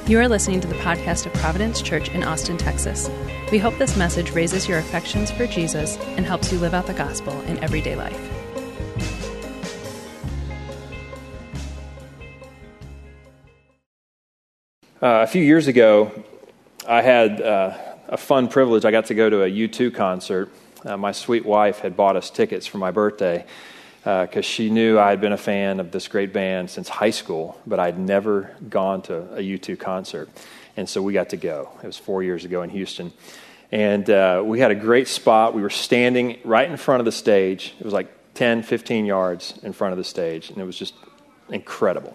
You are listening to the podcast of Providence Church in Austin, Texas. We hope this message raises your affections for Jesus and helps you live out the gospel in everyday life. A few years ago, I had a fun privilege. I got to go to a U2 concert. My sweet wife had bought us tickets for my birthday because she knew I had been a fan of this great band since high school, but I'd never gone to a U2 concert. And so we got to go. It was 4 years ago in Houston. And we had a great spot. We were standing right in front of the stage. It was like 10, 15 yards in front of the stage, and it was just incredible.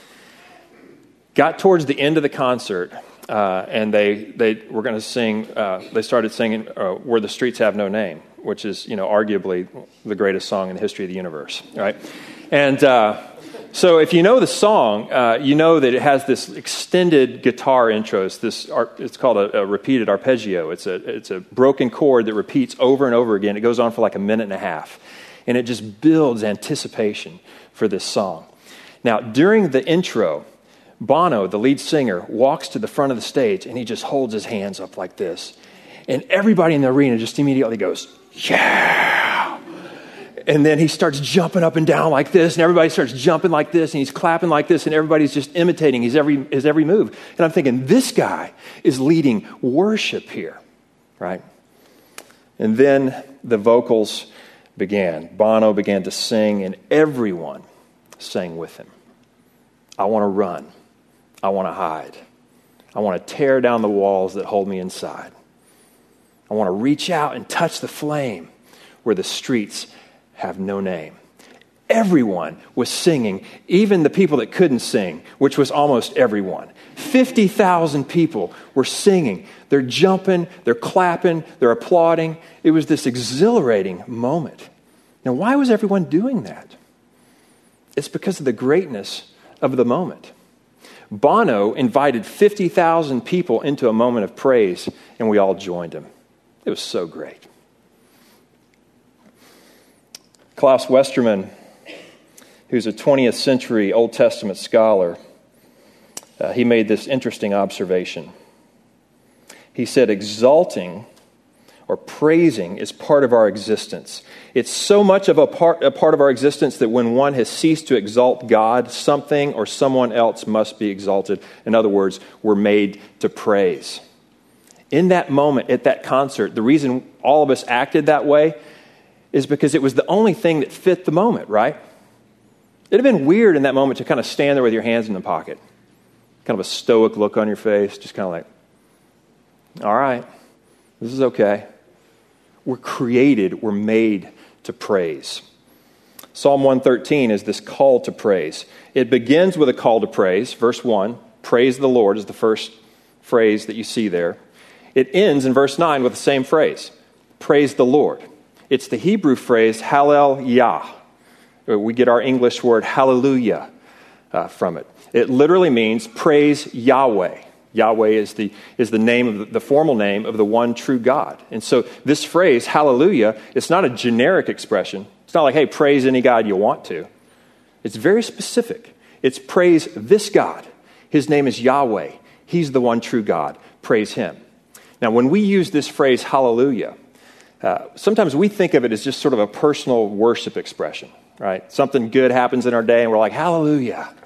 Got towards the end of the concert, and they were going to sing, they started singing Where the Streets Have No Name, which is, arguably the greatest song in the history of the universe, right? And so if you know the song, you know that it has this extended guitar intro. It's called a repeated arpeggio. It's a broken chord that repeats over and over again. It goes on for like a minute and a half, and it just builds anticipation for this song. Now, during the intro, Bono, the lead singer, walks to the front of the stage, and he just holds his hands up like this. And everybody in the arena just immediately goes, yeah! And then he starts jumping up and down like this, and everybody starts jumping like this, and he's clapping like this, and everybody's just imitating his every move. And I'm thinking, this guy is leading worship here, right? And then the vocals began. Bono began to sing, and everyone sang with him. I want to run. I want to hide. I want to tear down the walls that hold me inside. I want to reach out and touch the flame where the streets have no name. Everyone was singing, even the people that couldn't sing, which was almost everyone. 50,000 people were singing. They're jumping, they're clapping, they're applauding. It was this exhilarating moment. Now, why was everyone doing that? It's because of the greatness of the moment. Bono invited 50,000 people into a moment of praise, and we all joined him. It was so great. Klaus Westermann, who's a 20th century Old Testament scholar, he made this interesting observation. He said, exalting or praising is part of our existence. It's so much of a part of our existence that when one has ceased to exalt God, something or someone else must be exalted. In other words, we're made to praise. In that moment, at that concert, the reason all of us acted that way is because it was the only thing that fit the moment, right? It'd have been weird in that moment to kind of stand there with your hands in the pocket, kind of a stoic look on your face, just kind of like, all right, this is okay. We're created, we're made to praise. Psalm 113 is this call to praise. It begins with a call to praise. Verse 1, praise the Lord is the first phrase that you see there. It ends in verse 9 with the same phrase, praise the Lord. It's the Hebrew phrase, hallel-yah. We get our English word hallelujah from it. It literally means praise Yahweh. Yahweh is the name of the formal name of the one true God. And so this phrase, hallelujah, it's not a generic expression. It's not like, hey, praise any God you want to. It's very specific. It's praise this God. His name is Yahweh. He's the one true God. Praise him. Now, when we use this phrase, hallelujah, sometimes we think of it as just sort of a personal worship expression, right? Something good happens in our day, and we're like, hallelujah.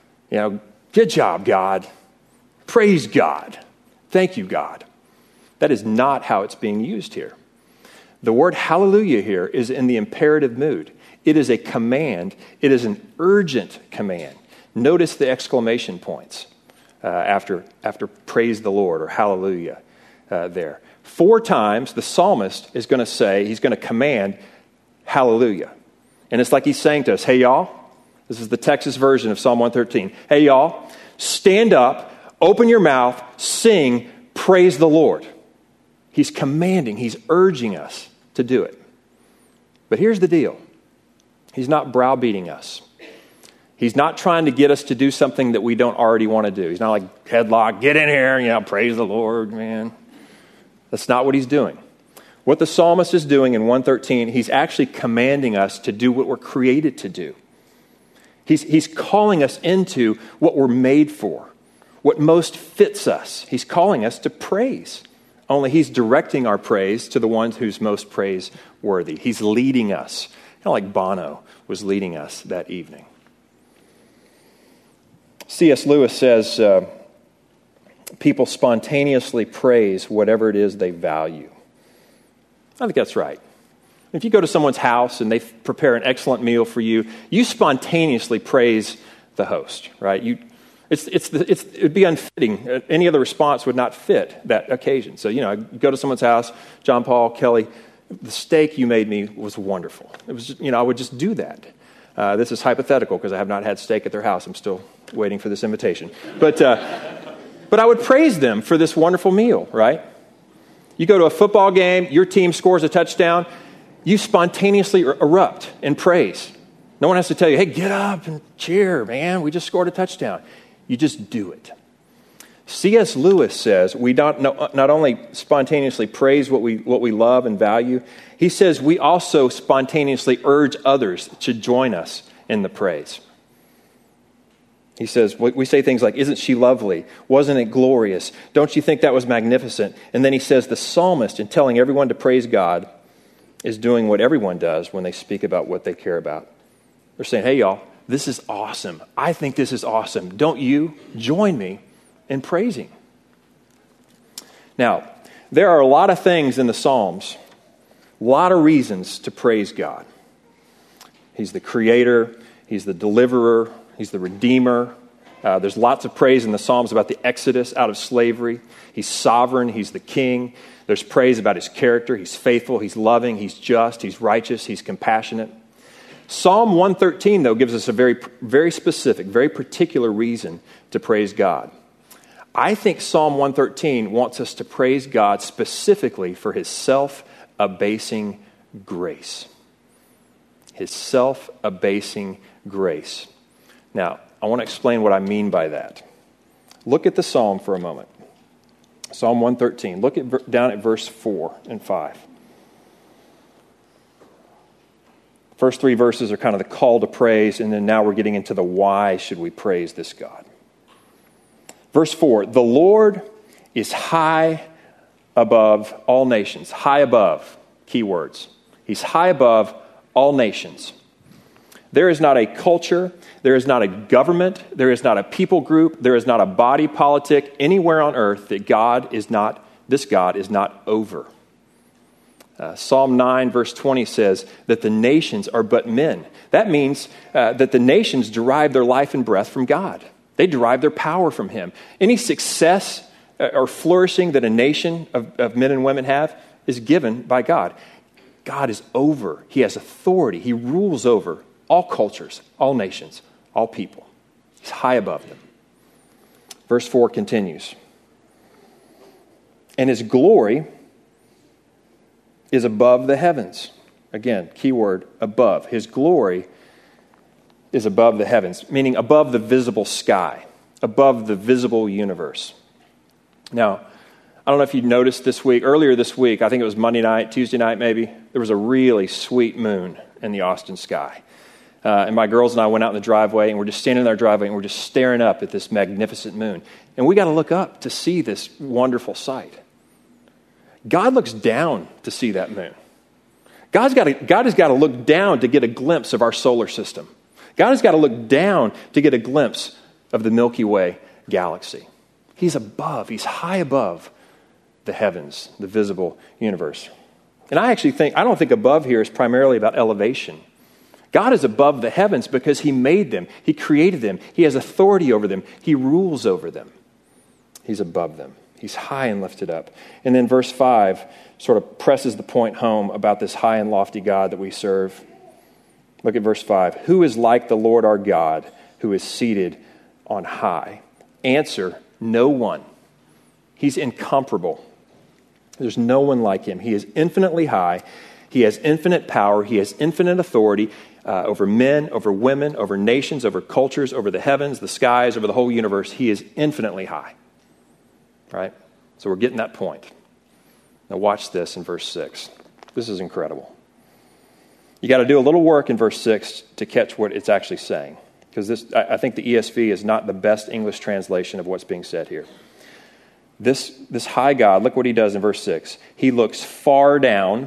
Good job, God. Praise God. Thank you, God. That is not how it's being used here. The word hallelujah here is in the imperative mood. It is a command. It is an urgent command. Notice the exclamation points after praise the Lord or hallelujah there. 4 times the psalmist is going to say, he's going to command hallelujah. And it's like he's saying to us, hey, y'all, this is the Texas version of Psalm 113. Hey, y'all, stand up. Open your mouth, sing, praise the Lord. He's commanding, he's urging us to do it. But here's the deal. He's not browbeating us. He's not trying to get us to do something that we don't already want to do. He's not like, headlock, get in here, praise the Lord, man. That's not what he's doing. What the psalmist is doing in 113, he's actually commanding us to do what we're created to do. He's calling us into what we're made for. what most fits us. He's calling us to praise. Only he's directing our praise to the ones who's most praiseworthy. He's leading us, kind of like Bono was leading us that evening. C.S. Lewis says, people spontaneously praise whatever it is they value. I think that's right. If you go to someone's house and they prepare an excellent meal for you, you spontaneously praise the host, right? It'd be unfitting. Any other response would not fit that occasion. So, I go to someone's house, John Paul, Kelly, the steak you made me was wonderful. It was just, I would just do that. This is hypothetical because I have not had steak at their house. I'm still waiting for this invitation. But I would praise them for this wonderful meal, right? You go to a football game, your team scores a touchdown, you spontaneously erupt in praise. No one has to tell you, hey, get up and cheer, man. We just scored a touchdown. You just do it. C.S. Lewis says we not only spontaneously praise what we love and value, he says we also spontaneously urge others to join us in the praise. He says, we say things like, isn't she lovely? Wasn't it glorious? Don't you think that was magnificent? And then he says the psalmist, in telling everyone to praise God, is doing what everyone does when they speak about what they care about. They're saying, hey, y'all, this is awesome. I think this is awesome. Don't you join me in praising? Now, there are a lot of things in the Psalms, a lot of reasons to praise God. He's the creator. He's the deliverer. He's the redeemer. There's lots of praise in the Psalms about the exodus out of slavery. He's sovereign. He's the king. There's praise about his character. He's faithful. He's loving. He's just. He's righteous. He's compassionate. Psalm 113, though, gives us a very, very specific, very particular reason to praise God. I think Psalm 113 wants us to praise God specifically for his self-abasing grace. His self-abasing grace. Now, I want to explain what I mean by that. Look at the psalm for a moment. Psalm 113. Look down at verse 4 and 5. First three verses are kind of the call to praise, and then now we're getting into the why should we praise this God. Verse 4, the Lord is high above all nations. High above, key words. He's high above all nations. There is not a culture, there is not a government, there is not a people group, there is not a body politic anywhere on earth that this God is not over. Psalm 9 verse 20 says that the nations are but men. That means that the nations derive their life and breath from God. They derive their power from him. Any success or flourishing that a nation of men and women have is given by God. God is over. He has authority. He rules over all cultures, all nations, all people. He's high above them. Verse 4 continues. And his glory is above the heavens. Again, key word, above. His glory is above the heavens, meaning above the visible sky, above the visible universe. Now, I don't know if you noticed earlier this week, I think it was Monday night, Tuesday night maybe, there was a really sweet moon in the Austin sky. And my girls and I went out in the driveway, and we're just standing in our driveway, and we're just staring up at this magnificent moon. And we got to look up to see this wonderful sight. God looks down to see that moon. God has got to look down to get a glimpse of our solar system. God has got to look down to get a glimpse of the Milky Way galaxy. He's above, he's high above the heavens, the visible universe. And I don't think above here is primarily about elevation. God is above the heavens because he made them. He created them. He has authority over them. He rules over them. He's above them. He's high and lifted up. And then verse 5 sort of presses the point home about this high and lofty God that we serve. Look at verse 5. Who is like the Lord our God, who is seated on high? Answer, no one. He's incomparable. There's no one like him. He is infinitely high. He has infinite power. He has infinite authority over men, over women, over nations, over cultures, over the heavens, the skies, over the whole universe. He is infinitely high. Right? So we're getting that point. Now watch this in verse 6. This is incredible. You got to do a little work in verse 6 to catch what it's actually saying. because I think the ESV is not the best English translation of what's being said here. This high God, look what he does in verse 6. He looks far down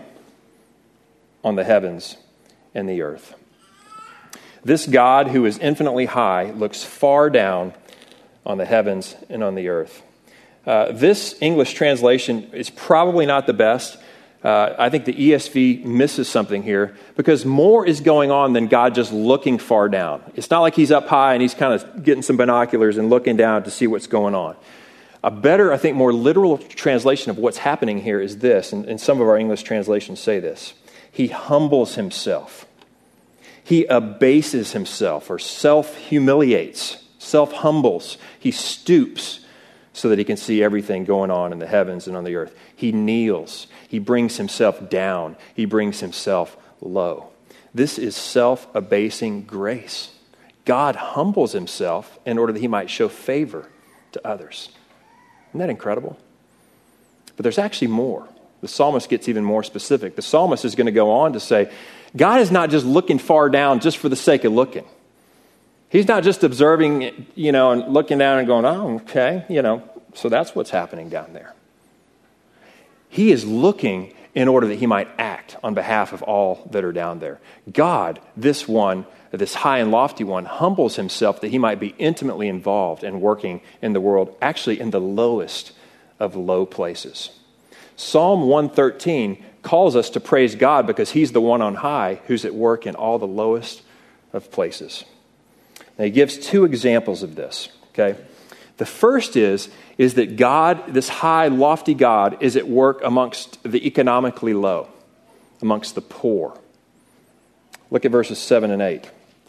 on the heavens and the earth. This God who is infinitely high looks far down on the heavens and on the earth. This English translation is probably not the best. I think the ESV misses something here because more is going on than God just looking far down. It's not like he's up high and he's kind of getting some binoculars and looking down to see what's going on. A better, I think, more literal translation of what's happening here is this, and some of our English translations say this. He humbles himself. He abases himself or self-humiliates, self-humbles. He stoops so that he can see everything going on in the heavens and on the earth. He kneels. He brings himself down. He brings himself low. This is self-abasing grace. God humbles himself in order that he might show favor to others. Isn't that incredible? But there's actually more. The psalmist gets even more specific. The psalmist is going to go on to say, God is not just looking far down just for the sake of looking. He's not just observing, and looking down and going, oh, okay, so that's what's happening down there. He is looking in order that he might act on behalf of all that are down there. God, this high and lofty one, humbles himself that he might be intimately involved and working in the world, actually in the lowest of low places. Psalm 113 calls us to praise God because he's the one on high who's at work in all the lowest of places. Now, he gives two examples of this, okay? The first is that God, this high, lofty God, is at work amongst the economically low, amongst the poor. Look at verses 7 and 8.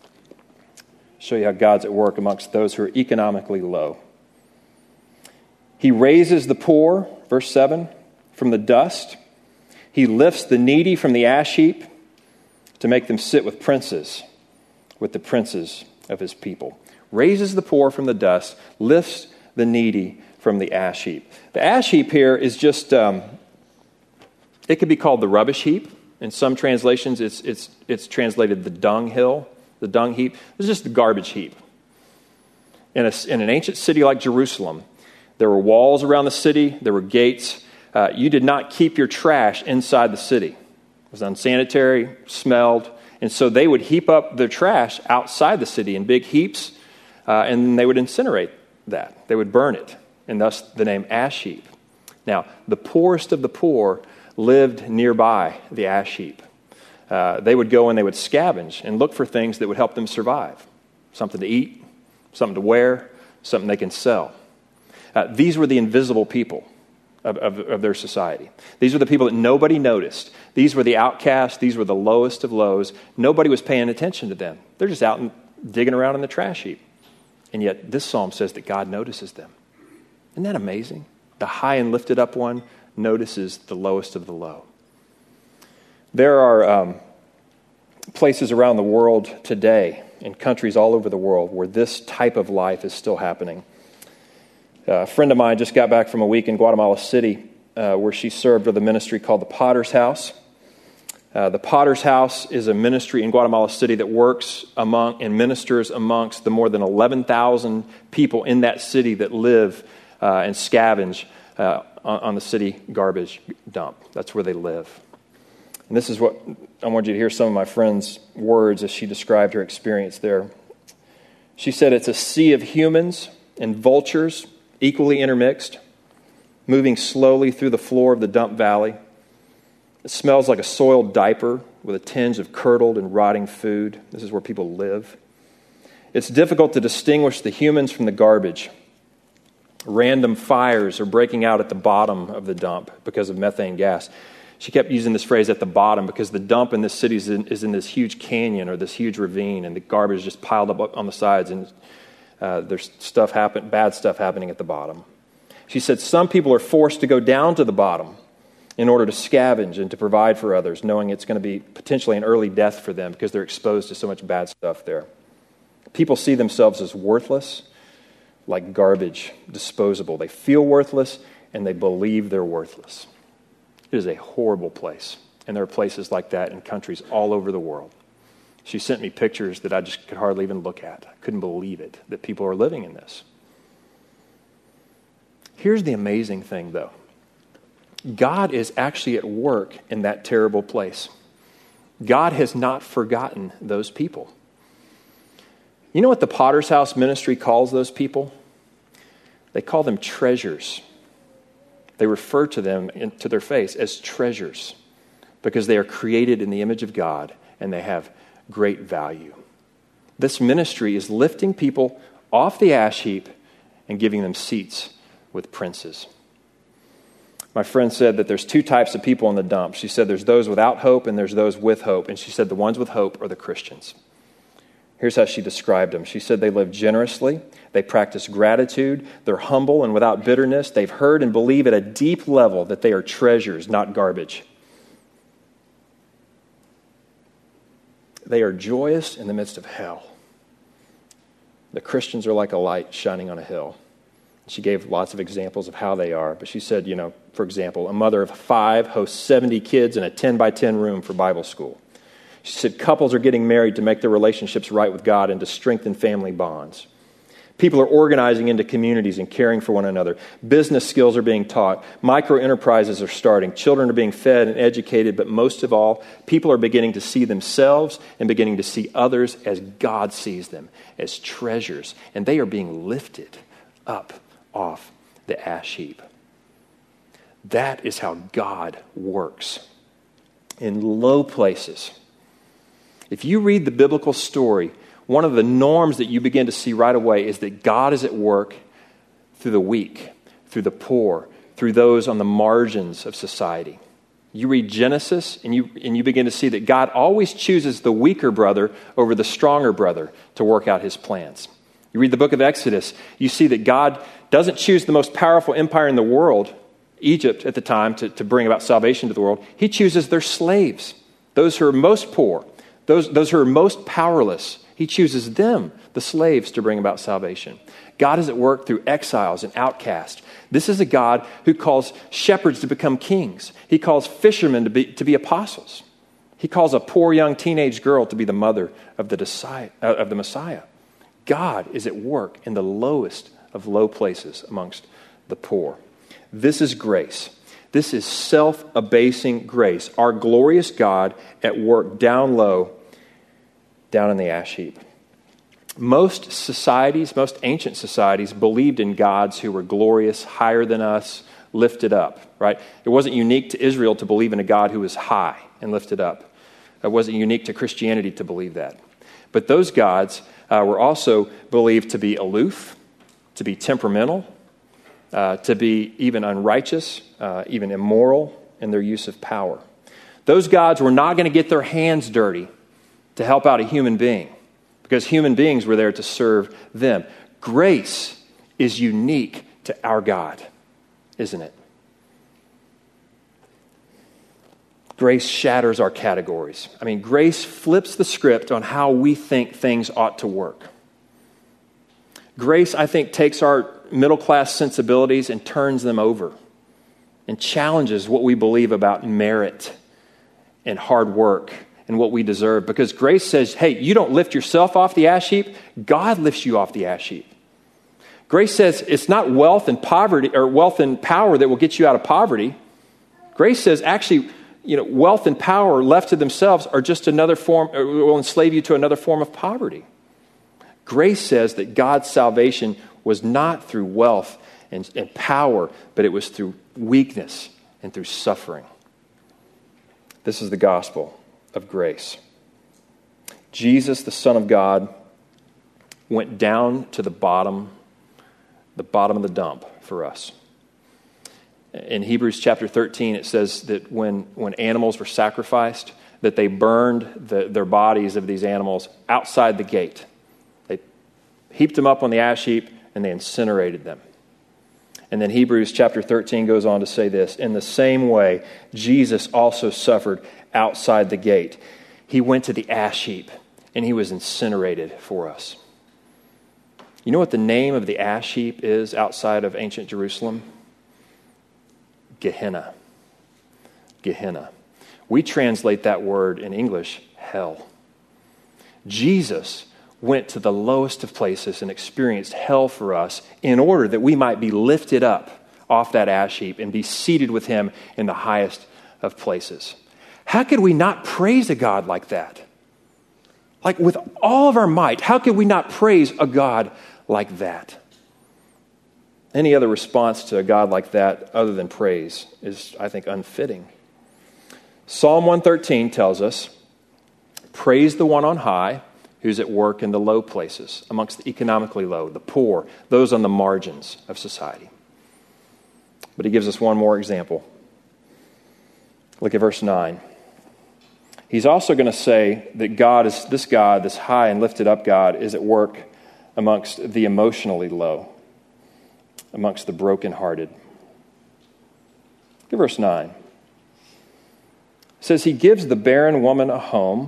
Show you how God's at work amongst those who are economically low. He raises the poor, verse 7, from the dust. He lifts the needy from the ash heap to make them sit with princes, with the princes of his people. Raises the poor from the dust, lifts the needy from the ash heap. The ash heap here is just, it could be called the rubbish heap. In some translations, it's translated the dung hill, the dung heap. It's just the garbage heap. In an ancient city like Jerusalem, there were walls around the city, there were gates. You did not keep your trash inside the city. It was unsanitary, smelled, and so they would heap up their trash outside the city in big heaps, and then they would incinerate that. They would burn it, and thus the name ash heap. Now, the poorest of the poor lived nearby the ash heap. They would go and they would scavenge and look for things that would help them survive. Something to eat, something to wear, something they can sell. These were the invisible people of their society. These were the people that nobody noticed. These were the outcasts. These were the lowest of lows. Nobody was paying attention to them. They're just out and digging around in the trash heap. And yet this psalm says that God notices them. Isn't that amazing? The high and lifted up one notices the lowest of the low. There are places around the world today, in countries all over the world, where this type of life is still happening. A friend of mine just got back from a week in Guatemala City where she served with a ministry called the Potter's House. The Potter's House is a ministry in Guatemala City that works and ministers amongst the more than 11,000 people in that city that live and scavenge on the city garbage dump. That's where they live. And this is what I want you to hear some of my friend's words as she described her experience there. She said, it's a sea of humans and vultures equally intermixed, moving slowly through the floor of the dump valley. It smells like a soiled diaper with a tinge of curdled and rotting food. This is where people live. It's difficult to distinguish the humans from the garbage. Random fires are breaking out at the bottom of the dump because of methane gas. She kept using this phrase, at the bottom, because the dump in this city is in this huge canyon or this huge ravine, and the garbage is just piled up on the sides, and there's bad stuff happening at the bottom. She said some people are forced to go down to the bottom in order to scavenge and to provide for others, knowing it's going to be potentially an early death for them because they're exposed to so much bad stuff there. People see themselves as worthless, like garbage, disposable. They feel worthless, and they believe they're worthless. It is a horrible place, and there are places like that in countries all over the world. She sent me pictures that I just could hardly even look at. I couldn't believe it, that people are living in this. Here's the amazing thing, though. God is actually at work in that terrible place. God has not forgotten those people. You know what the Potter's House ministry calls those people? They call them treasures. They refer to them to their face as treasures because they are created in the image of God and they have great value. This ministry is lifting people off the ash heap and giving them seats with princes. My friend said that there's two types of people in the dump. She said there's those without hope and there's those with hope. And she said the ones with hope are the Christians. Here's how she described them. She said they live generously, they practice gratitude, they're humble and without bitterness. They've heard and believe at a deep level that they are treasures, not garbage. They are joyous in the midst of hell. The Christians are like a light shining on a hill. She gave lots of examples of how they are, but she said, for example, a mother of 5 hosts 70 kids in a 10-by-10 room for Bible school. She said couples are getting married to make their relationships right with God and to strengthen family bonds. People are organizing into communities and caring for one another. Business skills are being taught. Micro-enterprises are starting. Children are being fed and educated, but most of all, people are beginning to see themselves and beginning to see others as God sees them, as treasures, and they are being lifted up off the ash heap. That is how God works in low places. If you read the biblical story, one of the norms that you begin to see right away is that God is at work through the weak, through the poor, through those on the margins of society. You read Genesis and you begin to see that God always chooses the weaker brother over the stronger brother to work out his plans. You read the book of Exodus, you see that God doesn't choose the most powerful empire in the world, Egypt at the time, to bring about salvation to the world. He chooses their slaves, those who are most poor, those who are most powerless. He chooses them, the slaves, to bring about salvation. God is at work through exiles and outcasts. This is a God who calls shepherds to become kings. He calls fishermen to be apostles. He calls a poor young teenage girl to be the mother of the Messiah. God is at work in the lowest of low places amongst the poor. This is grace. This is self-abasing grace. Our glorious God at work down low, down in the ash heap. Most ancient societies believed in gods who were glorious, higher than us, lifted up, right? It wasn't unique to Israel to believe in a God who was high and lifted up. It wasn't unique to Christianity to believe that. But those gods were also believed to be aloof, to be temperamental, to be even unrighteous, even immoral in their use of power. Those gods were not going to get their hands dirty to help out a human being because human beings were there to serve them. Grace is unique to our God, isn't it? Grace shatters our categories. Grace flips the script on how we think things ought to work. Grace, I think, takes our middle-class sensibilities and turns them over and challenges what we believe about merit and hard work and what we deserve. Because grace says, hey, you don't lift yourself off the ash heap. God lifts you off the ash heap. Grace says it's not wealth and poverty or wealth and power that will get you out of poverty. Grace says actually, wealth and power left to themselves are just another form, or will enslave you to another form of poverty. Grace says that God's salvation was not through wealth and power, but it was through weakness and through suffering. This is the gospel of grace. Jesus, the Son of God, went down to the bottom of the dump for us. In Hebrews chapter 13, it says that when animals were sacrificed, that they burned their bodies of these animals outside the gate. They heaped them up on the ash heap and they incinerated them. And then Hebrews chapter 13 goes on to say this: in the same way, Jesus also suffered outside the gate. He went to the ash heap and he was incinerated for us. You know what the name of the ash heap is outside of ancient Jerusalem? Gehenna. Gehenna. We translate that word in English, hell. Jesus went to the lowest of places and experienced hell for us in order that we might be lifted up off that ash heap and be seated with him in the highest of places. How could we not praise a God like that? Like with all of our might, how could we not praise a God like that? Any other response to a God like that other than praise is, I think, unfitting. Psalm 113 tells us, praise the one on high who's at work in the low places, amongst the economically low, the poor, those on the margins of society. But he gives us one more example. Look at verse 9. He's also going to say that this high and lifted up God, is at work amongst the emotionally low, amongst the brokenhearted. Look at verse 9. It says, he gives the barren woman a home,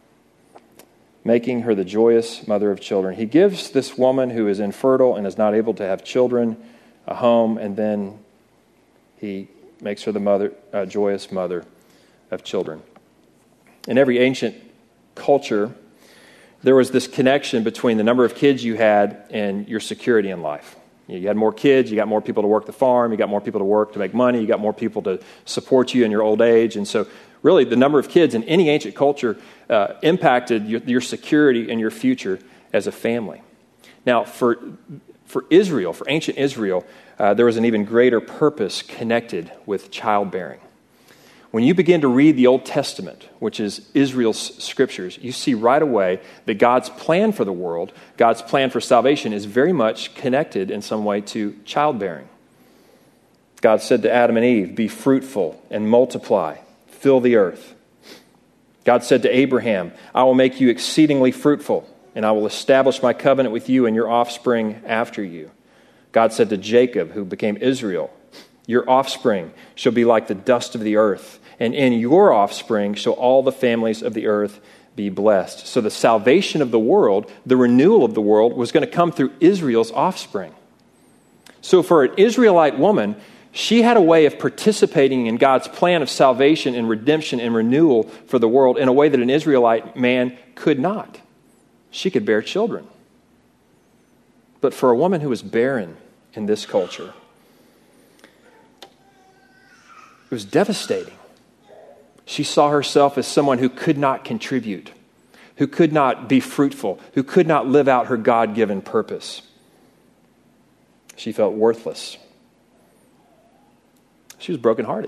making her the joyous mother of children. He gives this woman who is infertile and is not able to have children a home, and then he makes her the joyous mother of children. In every ancient culture, there was this connection between the number of kids you had and your security in life. You had more kids, you got more people to work the farm, you got more people to work to make money, you got more people to support you in your old age. And so really the number of kids in any ancient culture impacted your security and your future as a family. Now, for Israel, for ancient Israel, there was an even greater purpose connected with childbearing. When you begin to read the Old Testament, which is Israel's scriptures, you see right away that God's plan for the world, God's plan for salvation, is very much connected in some way to childbearing. God said to Adam and Eve, be fruitful and multiply, fill the earth. God said to Abraham, I will make you exceedingly fruitful, and I will establish my covenant with you and your offspring after you. God said to Jacob, who became Israel, your offspring shall be like the dust of the earth, and in your offspring shall all the families of the earth be blessed. So the salvation of the world, the renewal of the world, was going to come through Israel's offspring. So for an Israelite woman, she had a way of participating in God's plan of salvation and redemption and renewal for the world in a way that an Israelite man could not. She could bear children. But for a woman who was barren in this culture, it was devastating. She saw herself as someone who could not contribute, who could not be fruitful, who could not live out her God-given purpose. She felt worthless. She was brokenhearted.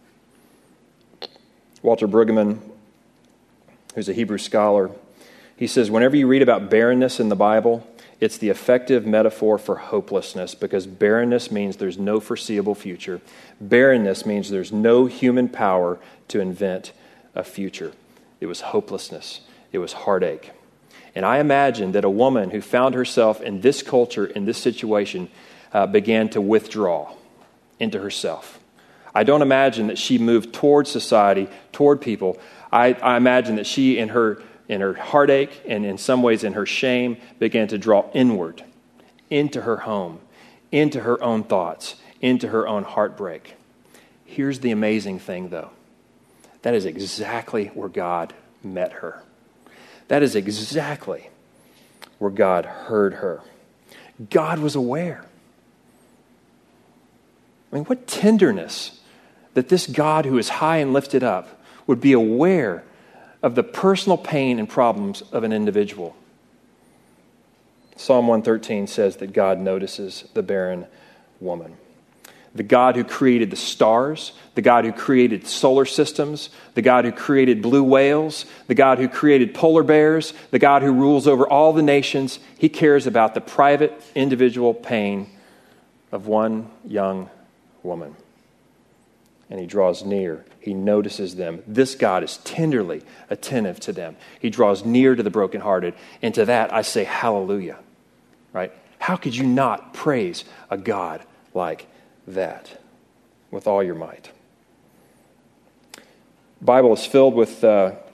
Walter Brueggemann, who's a Hebrew scholar, he says, whenever you read about barrenness in the Bible, it's the effective metaphor for hopelessness, because barrenness means there's no foreseeable future. Barrenness means there's no human power to invent a future. It was hopelessness. It was heartache. And I imagine that a woman who found herself in this culture, in this situation, began to withdraw into herself. I don't imagine that she moved toward society, toward people. I imagine that she, in her heartache and in some ways in her shame, began to draw inward into her home, into her own thoughts, into her own heartbreak. Here's the amazing thing, though. That is exactly where God met her. That is exactly where God heard her. God was aware. I mean, what tenderness that this God who is high and lifted up would be aware of the personal pain and problems of an individual. Psalm 113 says that God notices the barren woman. The God who created the stars, the God who created solar systems, the God who created blue whales, the God who created polar bears, the God who rules over all the nations, he cares about the private, individual pain of one young woman. And he draws near. He notices them. This God is tenderly attentive to them. He draws near to the brokenhearted. And to that I say hallelujah. Right? How could you not praise a God like that with all your might? The Bible is filled with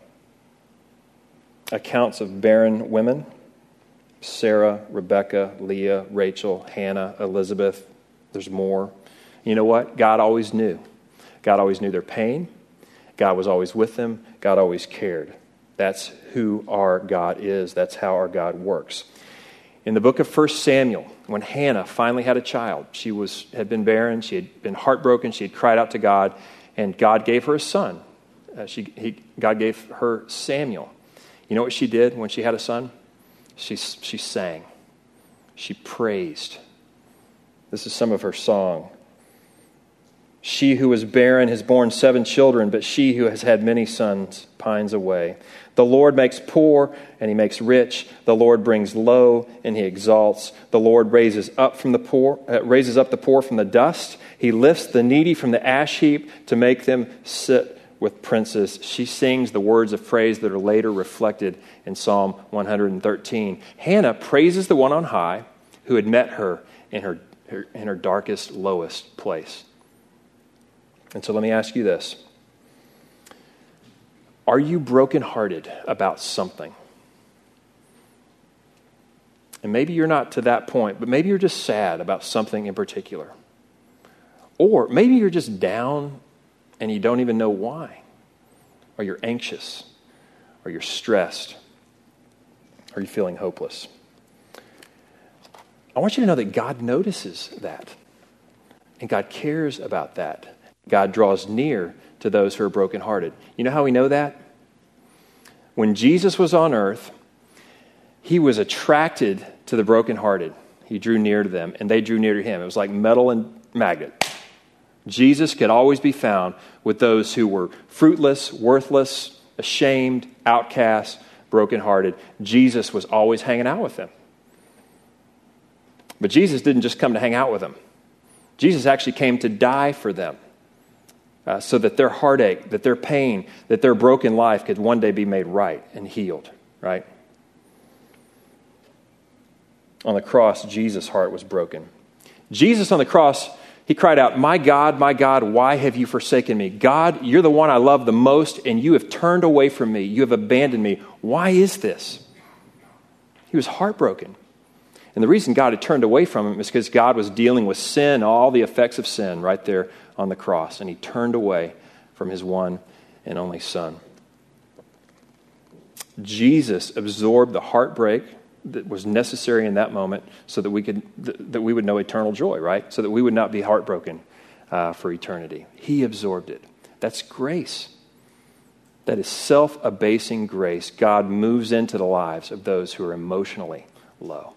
accounts of barren women. Sarah, Rebecca, Leah, Rachel, Hannah, Elizabeth. There's more. You know what? God always knew. God always knew their pain. God was always with them. God always cared. That's who our God is. That's how our God works. In the book of 1 Samuel, when Hannah finally had a child, she had been barren, she had been heartbroken, she had cried out to God, and God gave her a son. God gave her Samuel. You know what she did when she had a son? She sang. She praised. This is some of her song. She who was barren has borne 7 children, but she who has had many sons pines away. The Lord makes poor, and he makes rich. The Lord brings low, and he exalts. The Lord raises up the poor from the dust. He lifts the needy from the ash heap to make them sit with princes. She sings the words of praise that are later reflected in Psalm 113. Hannah praises the one on high who had met her in her darkest, lowest place. And so let me ask you this. Are you brokenhearted about something? And maybe you're not to that point, but maybe you're just sad about something in particular. Or maybe you're just down and you don't even know why. Or you're anxious. Or you're stressed. Or you're feeling hopeless. I want you to know that God notices that. And God cares about that. God draws near to those who are brokenhearted. You know how we know that? When Jesus was on earth, he was attracted to the brokenhearted. He drew near to them, and they drew near to him. It was like metal and magnet. Jesus could always be found with those who were fruitless, worthless, ashamed, outcast, brokenhearted. Jesus was always hanging out with them. But Jesus didn't just come to hang out with them. Jesus actually came to die for them. So that their heartache, that their pain, that their broken life could one day be made right and healed, right? On the cross, Jesus' heart was broken. Jesus on the cross, he cried out, my God, why have you forsaken me? God, you're the one I love the most, and you have turned away from me. You have abandoned me. Why is this? He was heartbroken. And the reason God had turned away from him is because God was dealing with sin, all the effects of sin right there on the cross. And he turned away from his one and only Son. Jesus absorbed the heartbreak that was necessary in that moment so that we would know eternal joy, right? So that we would not be heartbroken for eternity. He absorbed it. That's grace. That is self-abasing grace. God moves into the lives of those who are emotionally low.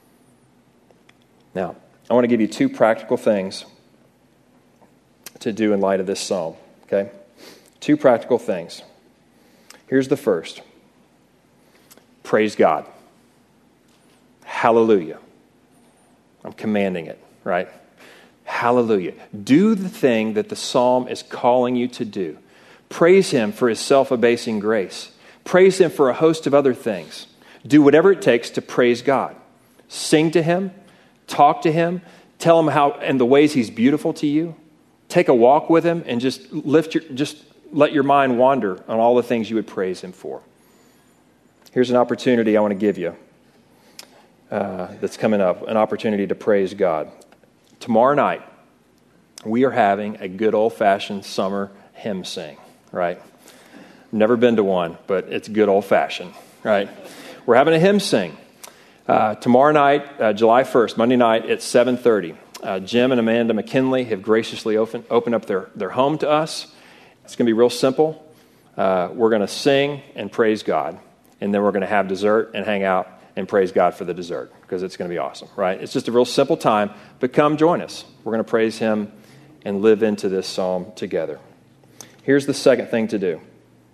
Now, I want to give you 2 practical things to do in light of this psalm, okay? 2 practical things. Here's the first. Praise God. Hallelujah. I'm commanding it, right? Hallelujah. Do the thing that the psalm is calling you to do. Praise him for his self-abasing grace. Praise him for a host of other things. Do whatever it takes to praise God. Sing to him. Talk to him. Tell him how and the ways he's beautiful to you. Take a walk with him and just let your mind wander on all the things you would praise him for. Here's an opportunity I want to give you that's coming up, an opportunity to praise God. Tomorrow night, we are having a good old-fashioned summer hymn sing, right? Never been to one, but it's good old-fashioned, right? We're having a hymn sing. Tomorrow night, July 1st, Monday night at 7:30. Jim and Amanda McKinley have graciously opened up their home to us. It's going to be real simple. We're going to sing and praise God, and then we're going to have dessert and hang out and praise God for the dessert because it's going to be awesome, right? It's just a real simple time, but come join us. We're going to praise him and live into this psalm together. Here's the second thing to do.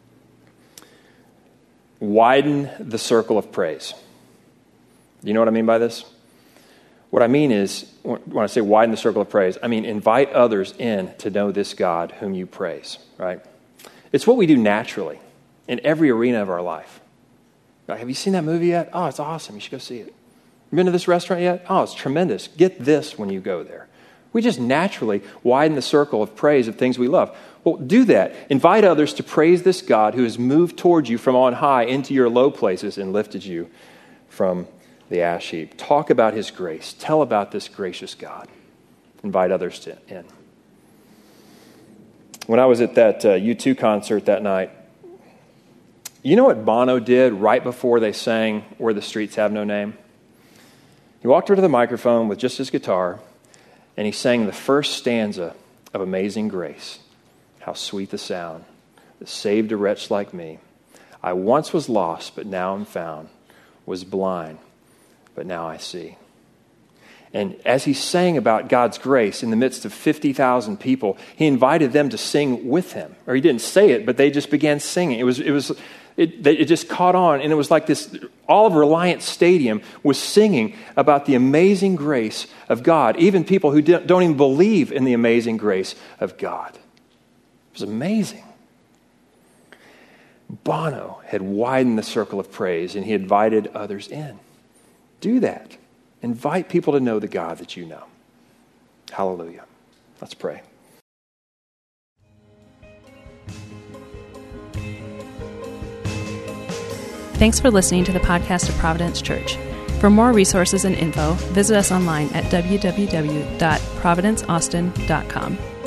Widen the circle of praise. You know what I mean by this? What I mean is, when I say widen the circle of praise, I mean invite others in to know this God whom you praise, right? It's what we do naturally in every arena of our life. Have you seen that movie yet? Oh, it's awesome. You should go see it. You been to this restaurant yet? Oh, it's tremendous. Get this when you go there. We just naturally widen the circle of praise of things we love. Well, do that. Invite others to praise this God who has moved towards you from on high into your low places and lifted you from the ash heap. Talk about his grace. Tell about this gracious God. Invite others in. When I was at that U2 concert that night, You know what Bono did right before they sang Where the Streets Have No Name? He walked over to the microphone with just his guitar, and he sang the first stanza of Amazing Grace. How sweet the sound that saved a wretch like me. I once was lost, but now am found. Was blind, but now I see. And as he sang about God's grace in the midst of 50,000 people, he invited them to sing with him. Or he didn't say it, but they just began singing. It just caught on, and it was like this, all of Reliant Stadium was singing about the amazing grace of God, even people who don't even believe in the amazing grace of God. It was amazing. Bono had widened the circle of praise, and he invited others in. Do that. Invite people to know the God that you know. Hallelujah. Let's pray. Thanks for listening to the podcast of Providence Church. For more resources and info, visit us online at www.providenceaustin.com.